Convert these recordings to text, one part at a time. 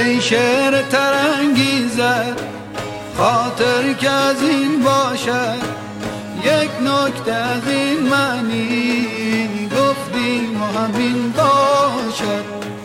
کی شعر ترانگیزد خاطر که از این باشد، یک نکته از این معنی گفتیم و همین باشد.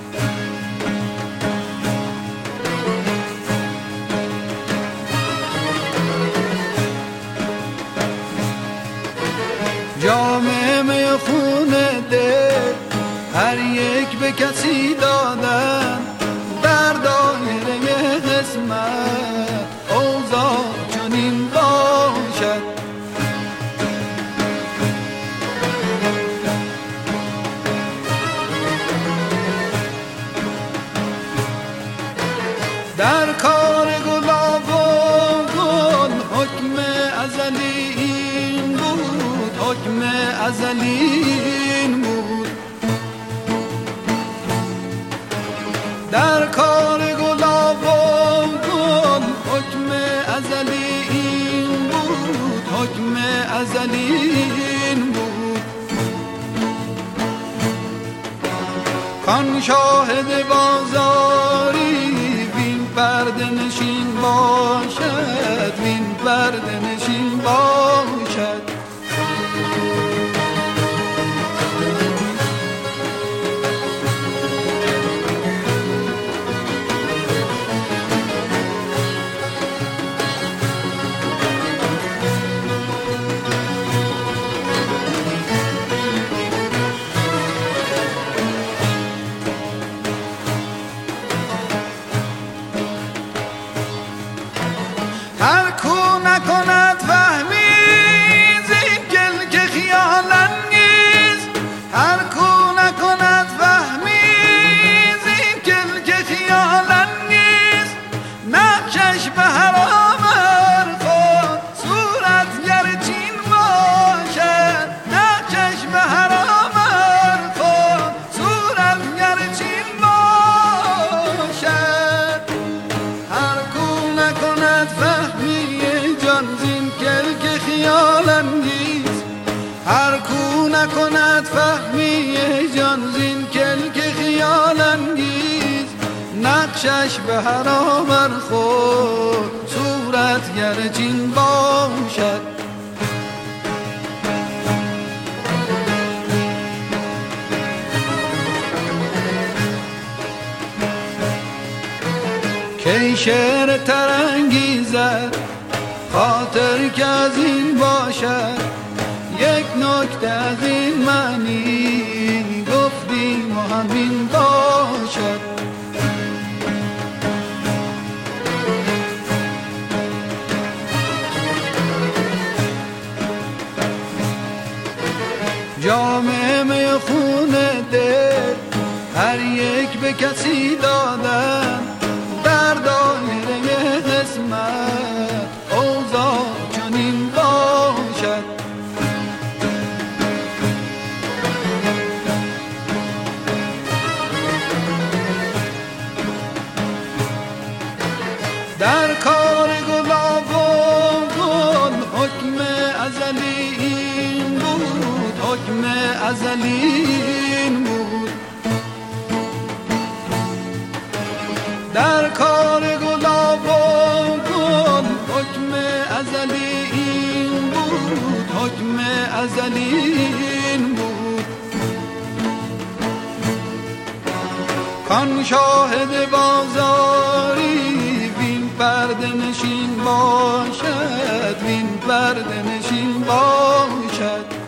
جام می خون دل هر یک به کسی دادن، در دایره قسمت اوضاع چنین باشد. در کار گلاب و گل حکم ازلی این بود، حکم ازلی این بود. در کار گلاب و گل حکم ازلی این بود، حکم ازلی این بود. کان شاهد بازاری وین پرده نشین باشد، وین پرده نشین باشد. هر کو نکند فهمی زین گل که خیال انگیز، هر کو نکند فهمی زین گل که خیال انگیز، نقشش به حرام خود صورت گرچین باشد، نقشش به حرام خود صورت گرچین باشد. هر کو نکند فهمی جان زین گل که خیال انگیز، هر کو نکند فهمی جان زین گل که خیال انگیز، نقشش به حرام خود صورت گرچین باشد. کی شعر ترانگیزد خاطر که از این باشد، یک نکته از این معنی گفتیم و همین باشد. جام می خون دل هر یک به کسی دادن، در دایره قسمت اوضاع چنین باشد. در کار گلاب و گل حکم ازلی این بود، حکم ازلی این بود. در کار گلاب و گل حکم ازلی این بود، حکم ازلی این بود. کان شاهد بازاری وین پرده نشین باشد، وین پرده نشین باشد.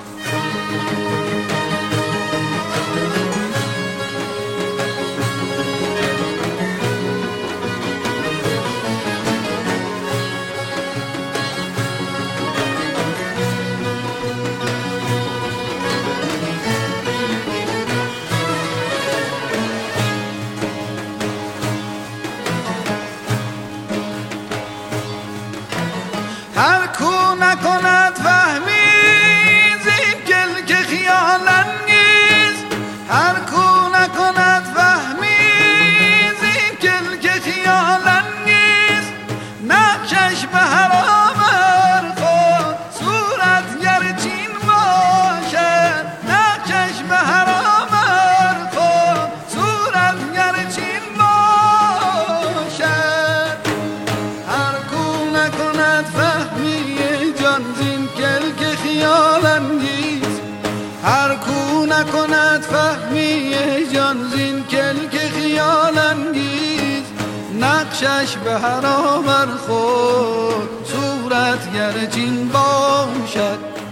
هر کو نکند فهمی زین گل که خیال انگیز، هر کو نکند فهمی زین گل که خیال انگیز، نقشش به حرام خود صورت گرچین باشد، نقشش به حرام خود صورت گرچین باشد. نکند فهمی جان زین کلک خیال انگیز، نقشش به هر آور خود صورت گرچین باشد.